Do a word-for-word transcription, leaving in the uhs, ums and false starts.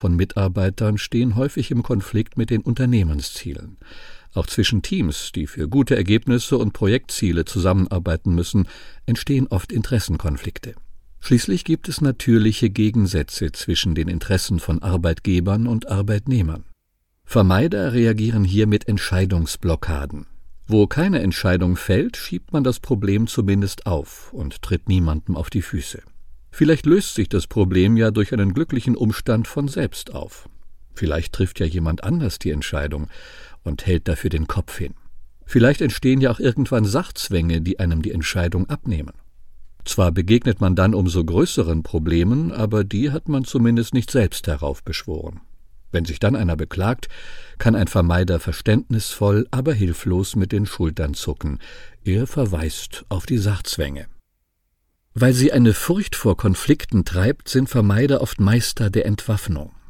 von Mitarbeitern stehen häufig im Konflikt mit den Unternehmenszielen. Auch zwischen Teams, die für gute Ergebnisse und Projektziele zusammenarbeiten müssen, entstehen oft Interessenkonflikte. Schließlich gibt es natürliche Gegensätze zwischen den Interessen von Arbeitgebern und Arbeitnehmern. Vermeider reagieren hier mit Entscheidungsblockaden. Wo keine Entscheidung fällt, schiebt man das Problem zumindest auf und tritt niemandem auf die Füße. Vielleicht löst sich das Problem ja durch einen glücklichen Umstand von selbst auf. Vielleicht trifft ja jemand anders die Entscheidung und hält dafür den Kopf hin. Vielleicht entstehen ja auch irgendwann Sachzwänge, die einem die Entscheidung abnehmen. Zwar begegnet man dann umso größeren Problemen, aber die hat man zumindest nicht selbst heraufbeschworen. Wenn sich dann einer beklagt, kann ein Vermeider verständnisvoll, aber hilflos mit den Schultern zucken. Er verweist auf die Sachzwänge. Weil sie eine Furcht vor Konflikten treibt, sind Vermeider oft Meister der Entwaffnung.